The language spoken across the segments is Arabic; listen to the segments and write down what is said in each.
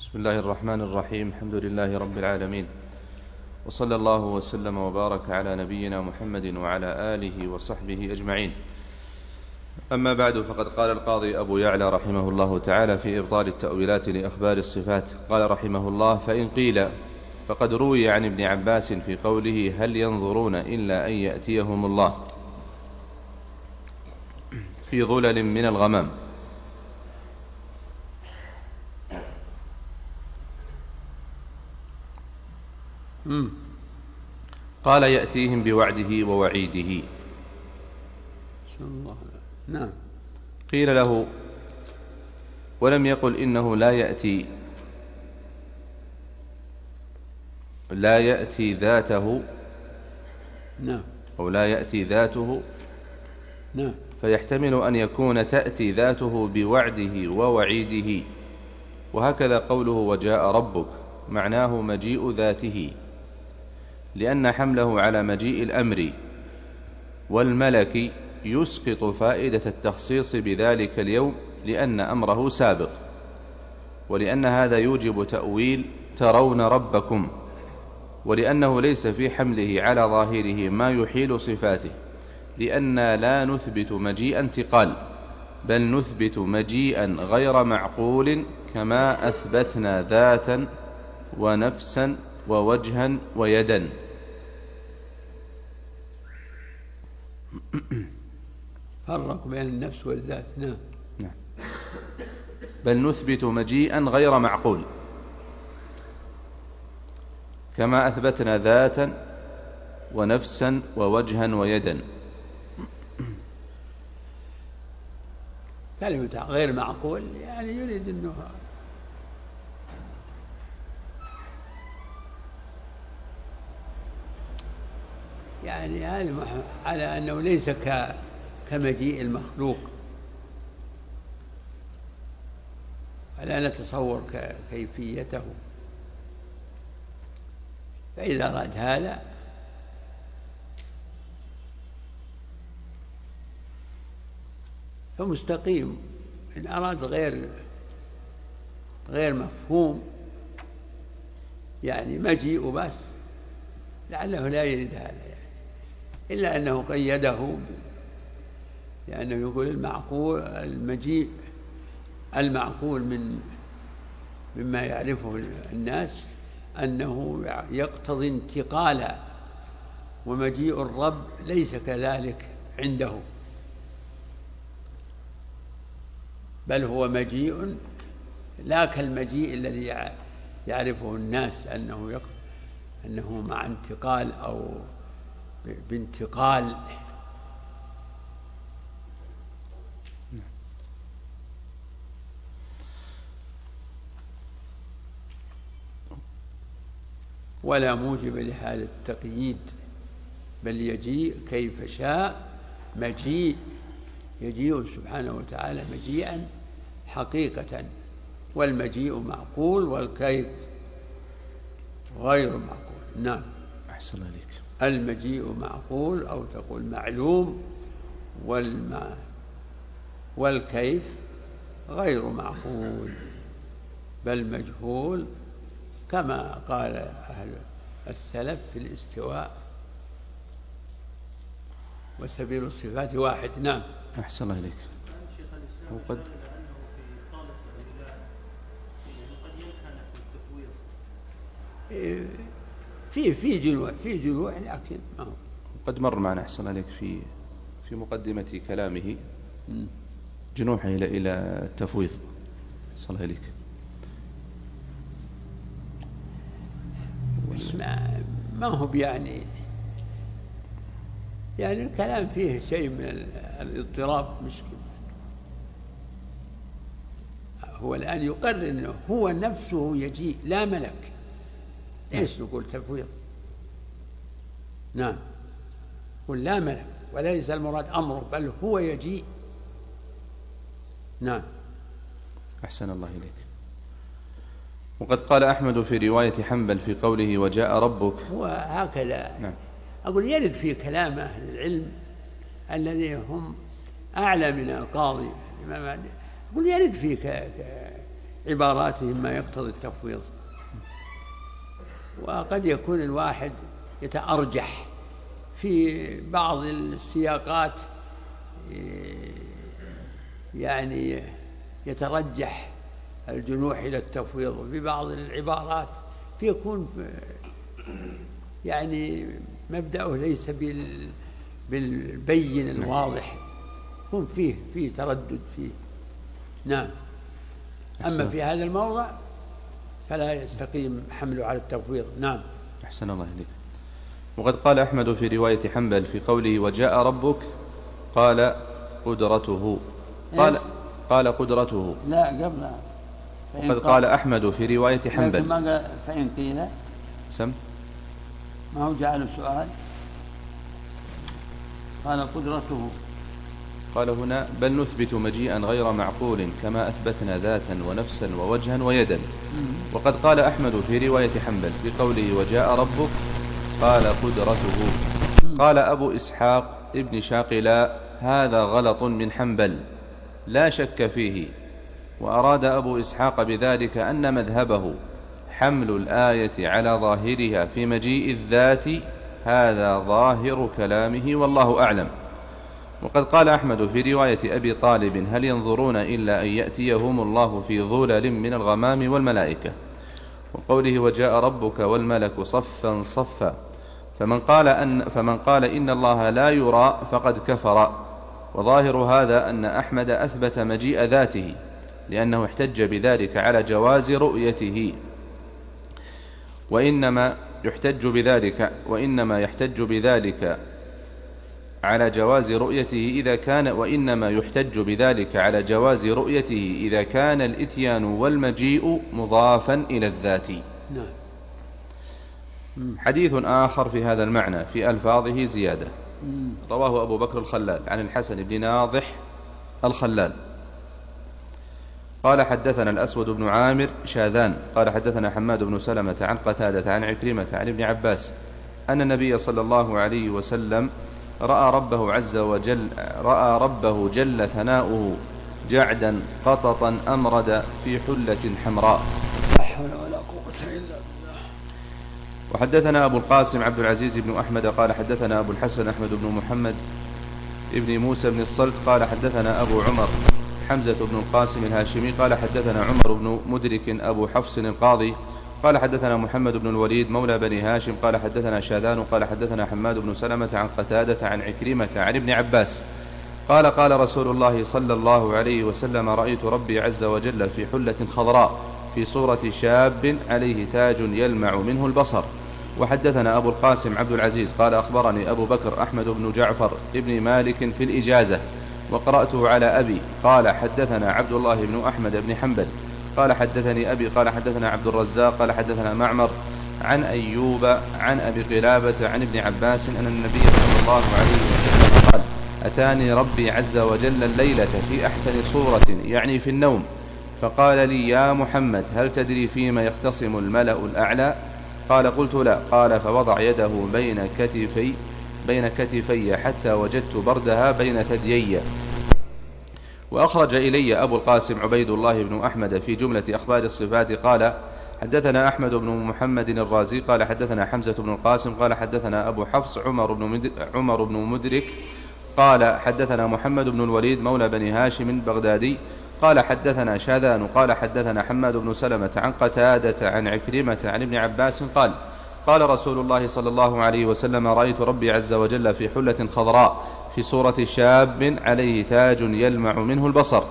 بسم الله الرحمن الرحيم. الحمد لله رب العالمين، وصلى الله وسلم وبارك على نبينا محمد وعلى آله وصحبه أجمعين. أما بعد، فقد قال القاضي أبو يعلى رحمه الله تعالى في إبطال التأويلات لأخبار الصفات، قال رحمه الله: فإن قيل فقد روي عن ابن عباس في قوله: هل ينظرون إلا أن يأتيهم الله في ظلل من الغمام. قال: يأتيهم بوعده ووعيده. نعم. قيل له: ولم يقل إنه لا يأتي ذاته. نعم. أو لا يأتي ذاته. نعم. فيحتمل أن يكون تأتي ذاته بوعده ووعيده. وهكذا قوله: وجاء ربك، معناه مجيء ذاته، لأن حمله على مجيء الأمر والملك يسقط فائدة التخصيص بذلك اليوم، لأن أمره سابق، ولأن هذا يوجب تأويل ترون ربكم، ولأنه ليس في حمله على ظاهره ما يحيل صفاته، لأننا لا نثبت مجيء انتقال، بل نثبت مجيئا غير معقول، كما أثبتنا ذاتا ونفسا ووجها ويدا. فرق بين النفس والذات. نعم. بل نثبت مجيئا غير معقول، كما أثبتنا ذاتا ونفسا ووجها ويدا. كلمة غير معقول يعني يريد أنه يعني هذا على أنه ليس كمجيء المخلوق، فلا نتصور كيفيته. فإذا أراد هذا فمستقيم، إن أراد غير مفهوم يعني مجيء بس، لعله لا يريد هذا يعني. إلا أنه قيده، لأنه يقول المعقول المجيء المعقول مما يعرفه الناس أنه يقتضي انتقالا، ومجيء الرب ليس كذلك عنده، بل هو مجيء لا كالمجيء الذي يعرفه الناس أنه مع انتقال أو بانتقال. ولا موجب لهذا التقييد، بل يجيء كيف شاء. يجيء سبحانه وتعالى مجيئا حقيقة، والمجيء معقول والكيف غير معقول. نعم. أحسن عليك. المجيء معقول أو تقول معلوم، والكيف غير معقول بل مجهول، كما قال أهل السلف في الاستواء: وسبيل الصفات واحد. نعم. أحسن إليك. وقد في جنوع لكن قد مر معنا أحسن عليك في مقدمة كلامه جنوحه إلى التفويض. أحسن إليك. ما هو يعني الكلام فيه شيء من الاضطراب مشكل. هو الآن يقرر أنه هو نفسه يجيء لا ملك، ليش نقول تفويض؟ نعم، قل لا ملك، وليس المراد أمره بل هو يجيء. نعم. أحسن الله إليك. وقد قال أحمد في رواية حنبل في قوله: وجاء ربك. وهكذا. نعم. أقول يرد في كلام أهل العلم الذين هم أعلى من القاضي الإمام أقول يرد في عباراتهم ما يقتضي التفويض. وقد يكون الواحد يتأرجح في بعض السياقات، يعني يترجح الجنوح إلى التفويض، وفي بعض العبارات يكون يعني مبدأه ليس بالبين الواضح، يكون فيه تردد فيه. نعم. أما في هذا الموضع فلا يستقيم حمله على التفويض. نعم. أحسن الله إليك. وقد قال أحمد في رواية حنبل في قوله وجاء ربك قال قدرته، قال قدرته. لا قبل. وقد قال أحمد في رواية حنبل فإن قيل سم ما هو جعل السؤال، قال قدرته. قال هنا بل نثبت مجيئا غير معقول كما أثبتنا ذاتا ونفسا ووجها ويدا. وقد قال أحمد في رواية حنبل في قوله وجاء ربك قال قدرته. قال أبو إسحاق ابن شاقلاء هذا غلط من حنبل لا شك فيه. وأراد أبو إسحاق بذلك أن مذهبه حمل الآية على ظاهرها في مجيء الذات، هذا ظاهر كلامه والله أعلم. وقد قال أحمد في رواية أبي طالب هل ينظرون إلا أن يأتيهم الله في ظلل من الغمام والملائكة، وقوله وجاء ربك والملك صفا صفا، فمن قال إن الله لا يرى فقد كفر. وظاهر هذا أن أحمد أثبت مجيء ذاته لأنه احتج بذلك على جواز رؤيته، وإنما يحتج بذلك على جواز رؤيته إذا كان الإتيان والمجيء مضافا إلى الذات. حديث آخر في هذا المعنى في ألفاظه زيادة، رواه أبو بكر الخلال عن الحسن بن ناضح الخلال قال حدثنا الأسود بن عامر شاذان قال حدثنا حماد بن سلمة عن قتادة عن عكرمة عن ابن عباس أن النبي صلى الله عليه وسلم رأى ربه جل ثناؤه جعدا قططا أمرد في حلة حمراء. لا حول ولا قوة إلا بالله. وحدثنا أبو القاسم عبد العزيز بن أحمد قال حدثنا أبو الحسن أحمد بن محمد ابن موسى بن الصلت قال حدثنا أبو عمر حمزة بن القاسم الهاشمي قال حدثنا عمر بن مدرك أبو حفص القاضي قال حدثنا محمد بن الوليد مولى بني هاشم قال حدثنا شاذان قال حدثنا حماد بن سلمة عن قتادة عن عكرمة عن ابن عباس قال قال رسول الله صلى الله عليه وسلم رأيت ربي عز وجل في حلة خضراء في صورة شاب عليه تاج يلمع منه البصر. وحدثنا أبو القاسم عبد العزيز قال أخبرني أبو بكر أحمد بن جعفر ابن مالك في الإجازة وقرأته على أبي قال حدثنا عبد الله بن أحمد بن حنبل قال حدثني أبي قال حدثنا عبد الرزاق قال حدثنا معمر عن أيوب عن أبي قلابة عن ابن عباس أن النبي صلى الله عليه وسلم قال أتاني ربي عز وجل الليلة في أحسن صورة يعني في النوم فقال لي يا محمد هل تدري فيما يختصم الملأ الأعلى؟ قال قلت لا. قال فوضع يده بين كتفي حتى وجدت بردها بين ثديي. وأخرج إلي أبو القاسم عبيد الله بن أحمد في جملة أخبار الصفات قال حدثنا أحمد بن محمد الرازي قال حدثنا حمزة بن القاسم قال حدثنا أبو حفص عمر بن مدرك قال حدثنا محمد بن الوليد مولى بني هاشم البغدادي قال حدثنا شاذان قال حدثنا حماد بن سلمة عن قتادة عن عكرمة عن ابن عباس قال قال رسول الله صلى الله عليه وسلم رأيت ربي عز وجل في حلة خضراء في صورة شاب عليه تاج يلمع منه البصر.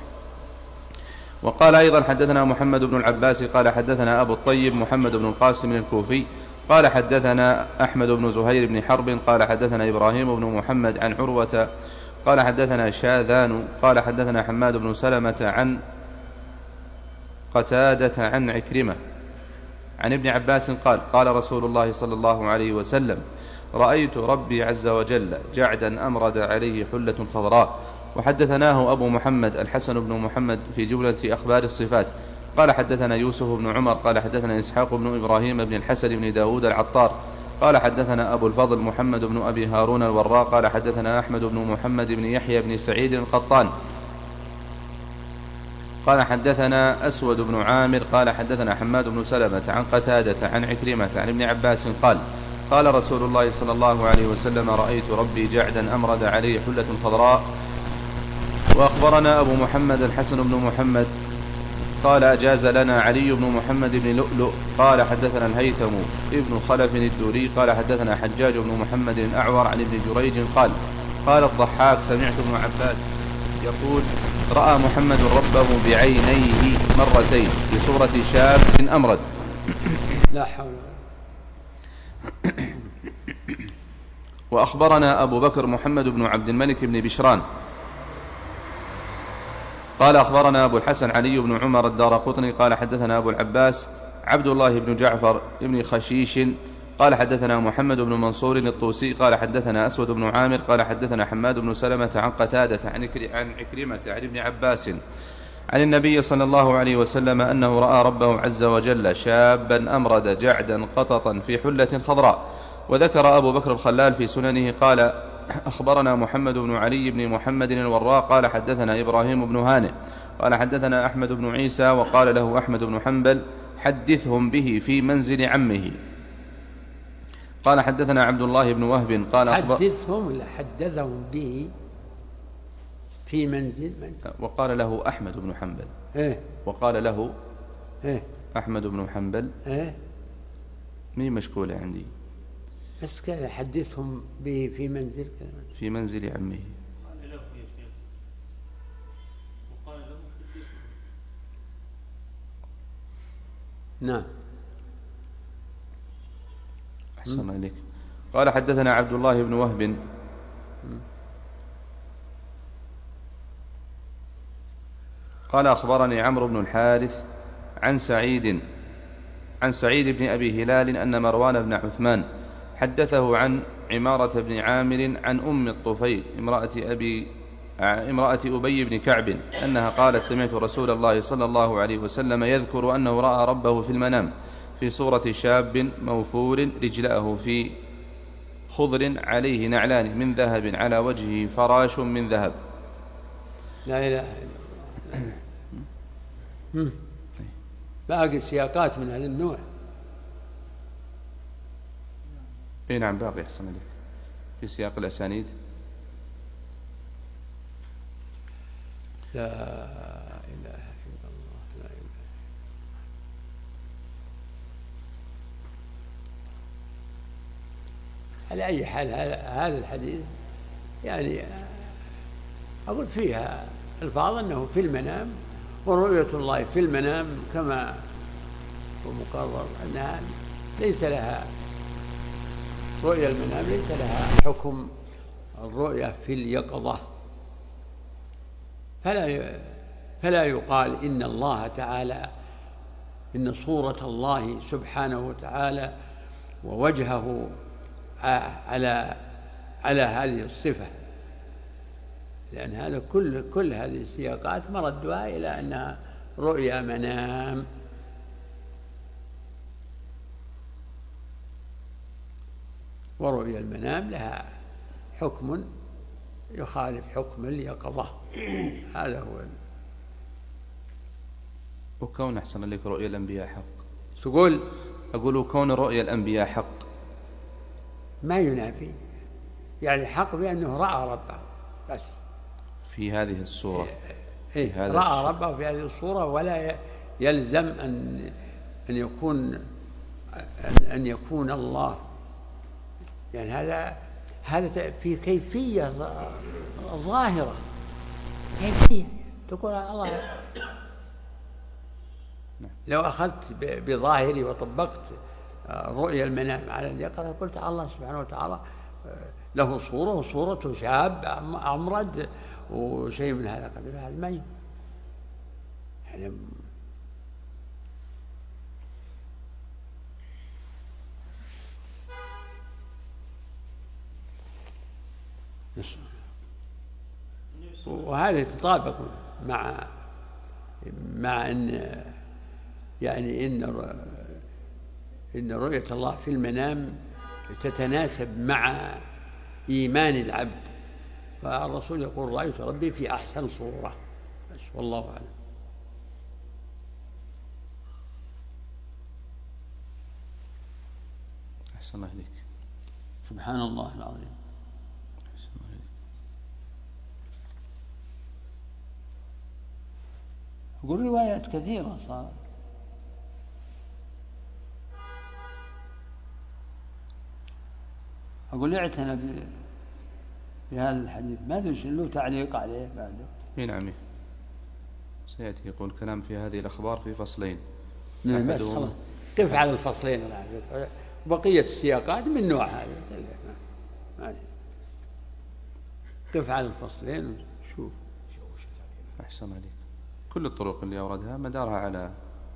وقال أيضا حدثنا محمد بن العباس قال حدثنا أبو الطيب محمد بن القاسم الكوفي قال حدثنا أحمد بن زهير بن حرب قال حدثنا إبراهيم بن محمد عن عروة قال حدثنا شاذان قال حدثنا حماد بن سلمة عن قتادة عن عكرمة عن ابن عباس قال قال رسول الله صلى الله عليه وسلم رأيت ربي عز وجل جعدا أمرد عليه حلة خضراء. وحدثناه أبو محمد الحسن بن محمد في جملة أخبار الصفات قال حدثنا يوسف بن عمر قال حدثنا إسحاق بن إبراهيم بن الحسن بن داود العطار قال حدثنا أبو الفضل محمد بن أبي هارون الوراء قال حدثنا أحمد بن محمد بن يحيى بن سعيد القطان قال حدثنا أسود بن عامر قال حدثنا حماد بن سلمة عن قتادة عن عكرمة عن ابن عباس قال قال رسول الله صلى الله عليه وسلم رأيت ربي جعدا أمرد عليه حلة خضراء. وأخبرنا أبو محمد الحسن بن محمد قال أجاز لنا علي بن محمد بن لؤلؤ قال حدثنا الهيثم ابن خلف الدوري قال حدثنا حجاج بن محمد الأعور عن ابن جريج قال الضحاك سمعت ابن عباس يقول رأى محمد ربه بعينيه مرتين في صورة شاب أمرد. لا حول. وأخبرنا أبو بكر محمد بن عبد الملك بن بشران قال أخبرنا أبو الحسن علي بن عمر الدارقطني قال حدثنا أبو العباس عبد الله بن جعفر بن خشيش قال حدثنا محمد بن منصور الطوسي قال حدثنا أسود بن عامر قال حدثنا حماد بن سلمة عن قتادة عن عكرمة عن ابن عباس عن النبي صلى الله عليه وسلم أنه رأى ربه عز وجل شابا أمرد جعدا قططا في حلة خضراء. وذكر أبو بكر الخلال في سننه قال أخبرنا محمد بن علي بن محمد الوراق قال حدثنا إبراهيم بن هانئ قال حدثنا أحمد بن عيسى وقال له أحمد بن حنبل حدثهم به في منزل عمه. قال حدثنا عبد الله بن وهب قال حدثهم ولا حدثهم به في منزل وقال له أحمد بن حنبل وقال له أحمد بن حنبل مين مشكولة عندي بس كذا حدثهم به في منزل في منزل عمه. نعم. أحسن إليك. قال حدثنا عبد الله بن وهب قال أخبرني عمرو بن الحارث عن سعيد بن أبي هلال أن مروان بن عثمان حدثه عن عمارة بن عامر عن أم الطفيل امرأة أبي بن كعب أنها قالت سمعت رسول الله صلى الله عليه وسلم يذكر أنه رأى ربه في المنام في صورة شاب موفور رجلاه في خضر عليه نعلان من ذهب على وجهه فراش من ذهب. لا إله إلا الله. باقي سياقات من هذا النوع. نعم باقي أحسن لك في سياق الأسانيد. لا إله إلا الله. لا إله. على أي حال هذا الحديث يعني أقول فيها الفاظ أنه في المنام ورؤية الله في المنام كما هو مقرر أنها ليس لها رؤية المنام ليس لها حكم الرؤية في اليقظة. فلا يقال إن الله تعالى إن صورة الله سبحانه وتعالى ووجهه على هذه الصفة، لأن هذا كل هذه السياقات مردها إلى أنها رؤيا منام. ورؤيا المنام لها حكم يخالف حكم اليقظة. هذا هو. وكون أحسن لك رؤيا الأنبياء حق تقول أقول كون رؤيا الأنبياء حق ما ينافي يعني حق بأنه رأى ربه بس في هذه الصورة. رأى ربه في هذه الصورة ولا يلزم أن يكون الله يعني هذا في كيفية ظاهرة كيفية تقول الله. لو أخذت بظاهري وطبقت رؤيا المنام على اليقظة قلت الله سبحانه وتعالى له صورة وصورته شاب أمرد وشيء من هذا قبل هذا ما يعني وهذا يتطابق مع أن يعني إن رؤية الله في المنام تتناسب مع إيمان العبد. فالرسول يقول رأيت ربي في أحسن صورة بس والله أعلم. أحسن الله إليك. سبحان الله العظيم. أحسن الله إليك. أقول روايات كثيرة صار. أقول اعتنى بهذا الحديث، ما أدري له تعليق عليه بعده. نعم سيأتي يقول كلام في هذه الأخبار في فصلين. نعم بس خلاص قف على الفصلين، بقية السياقات من نوع هذا، قف على الفصلين وشوف. أحسن عليك. كل الطرق اللي أوردها مدارها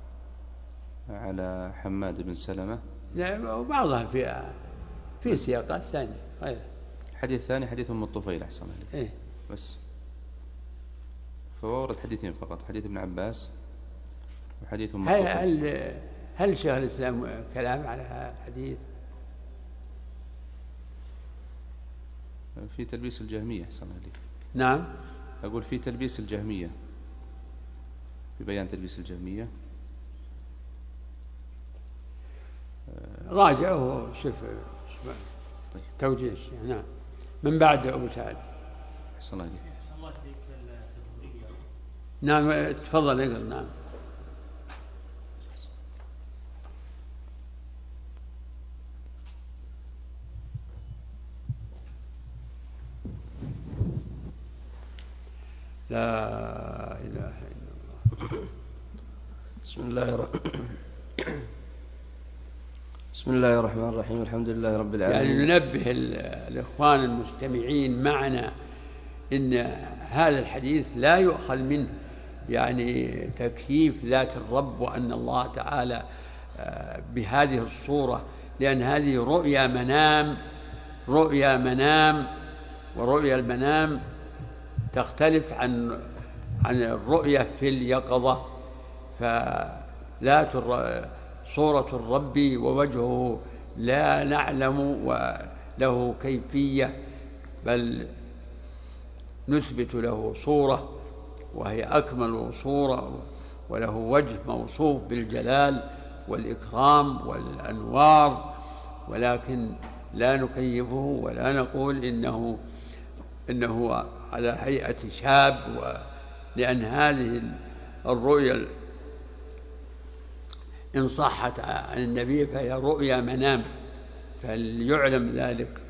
على حماد بن سلمة. لا وبعضها في سياقات ثانية غير. حديث ثاني حديث أم الطفيل أحسن عليك. إيه؟ بس فورد حديثين فقط، حديث ابن عباس وحديث أم الطفيل. هل شيخ الإسلام كلام على هذا الحديث؟ في تلبيس الجهمية أحسن عليك. نعم أقول في تلبيس الجهمية، في بيان تلبيس الجهمية. راجعه شوف طيب. توجيه نعم من بعد أبو سعد. أحسن الله عليك. نعم تفضل اقرأ. نعم لا إله إلا الله. بسم الله الرحمن الرحيم. الحمد لله رب العالمين. يعني ننبه الإخوان المستمعين معنا إن هذا الحديث لا يؤخذ منه يعني تكييف ذات الرب وأن الله تعالى بهذه الصورة، لأن هذه رؤيا منام ورؤيا المنام تختلف عن الرؤية في اليقظة. فلا صورة الرب ووجهه لا نعلم وله كيفية، بل نثبت له صورة وهي أكمل صورة، وله وجه موصوف بالجلال والإكرام والأنوار، ولكن لا نكيفه ولا نقول إنه على هيئة شاب، لأن هذه الرؤيا إن صحت عن النبي فهي رؤيا منام، فليعلم ذلك